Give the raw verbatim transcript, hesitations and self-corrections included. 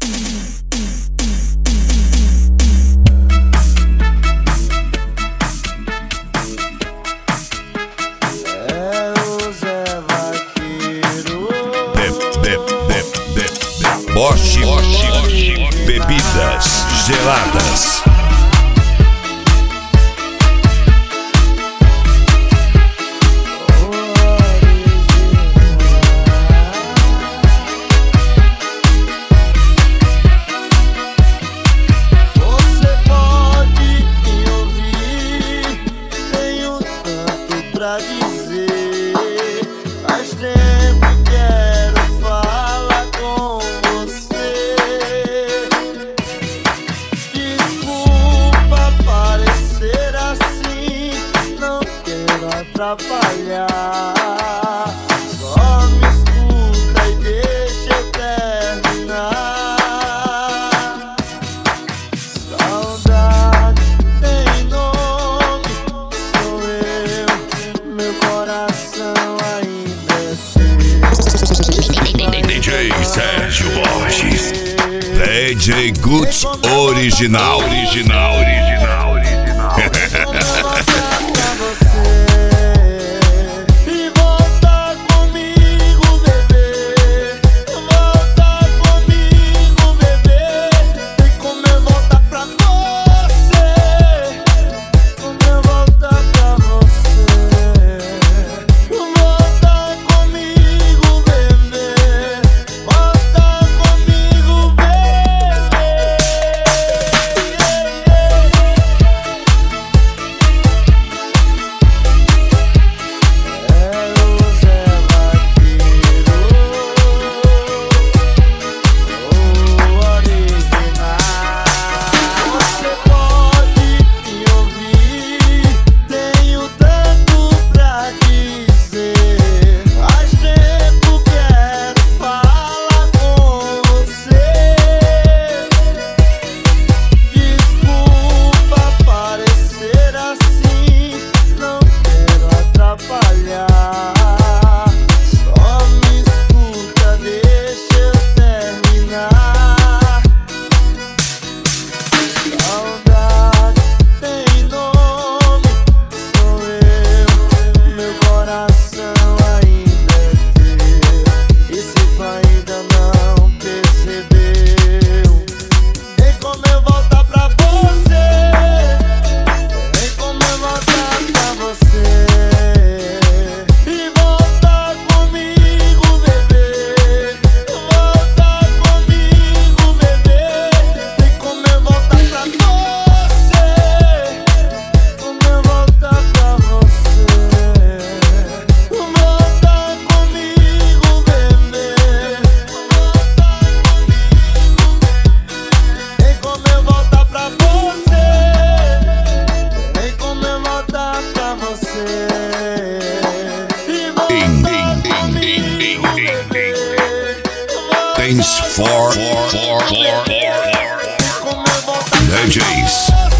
Bosch, bebidas geladas. Você pode me ouvir, tenho tanto pra dizer. Faz tempo quero falar com você. Desculpa parecer assim, não quero atrapalhar. Só me escuta e deixa eu terminar. Saudade tem nome, sou eu, meu coração ainda é seu. D J Sérgio Borges, D J Guts original, original, original, original. E volta comigo, bebê. Volta comigo, bebê. Vem como eu voltar pra você. Como eu voltar pra você. Volta comigo, bebê. Volta comigo, bebê. Você pode me ouvir, tenho tanto pra dizer. Faz tempo quero falar com você. Desculpa parecer assim, não quero atrapalhar. Só me escuta, deixa eu terminar. Saudade tem nome, sou eu, meu coração ainda é teu. E se ainda não percebeu, vem como eu voltar pra você. Vem como eu voltar pra você. E volta comigo, bebê. Volta comigo, bebê. Vem como eu voltar pra você. Como eu voltar pra você. Volta comigo, bebê. Vem como eu voltar pra você. Vem como eu voltar pra você. E volta comigo, bebê. Thanks for, for, for, for, Como eu voltar pra D Js